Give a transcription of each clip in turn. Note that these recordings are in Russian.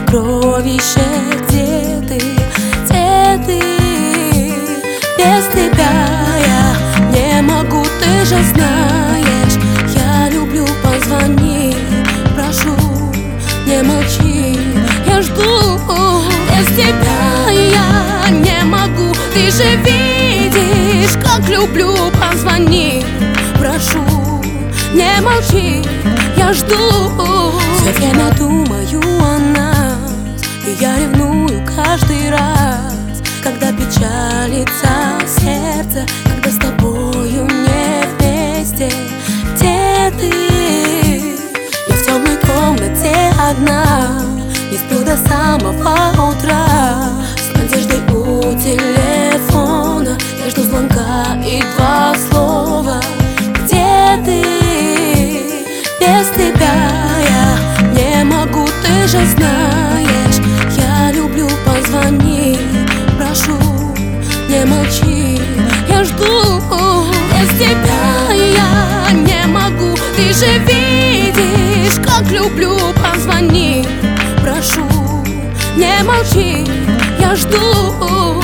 сокровище, где ты, где ты? Без тебя я не могу, ты же знаешь. Я люблю, позвони, прошу, не молчи, я жду. Без тебя я не могу, ты же видишь, как люблю, позвони, прошу, не молчи, я жду. Все время думаю о нас, и я ревную каждый раз, когда печалится сердце, когда с тобою не вместе. Где ты? Я в темной комнате одна, не сплю до самого утра, с надеждой у телефона. Я жду звонка и два слова. Где ты? Без тебя я не могу, ты же знаешь. Я люблю, позвони, прошу, не молчи, я жду. Без тебя я не могу, ты же видишь, как люблю, позвони, прошу, не молчи, я жду.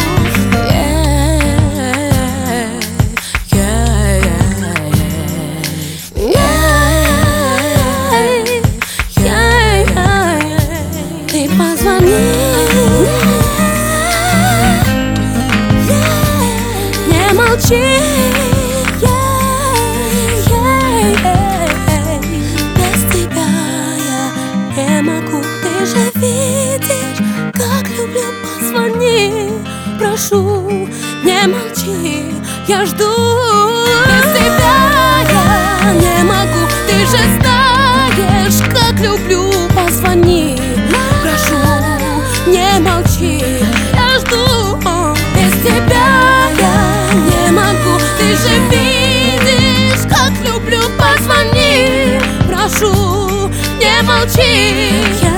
Ты позвони, не молчи, без тебя я не могу, ты же видишь, как люблю, позвони, прошу, не молчи, я жду. Без тебя я не могу, ты же знаешь, как люблю, позвони, прошу, не молчи, я жду. Без тебя я не могу, ты же видишь, как люблю, позвони, прошу, не молчи.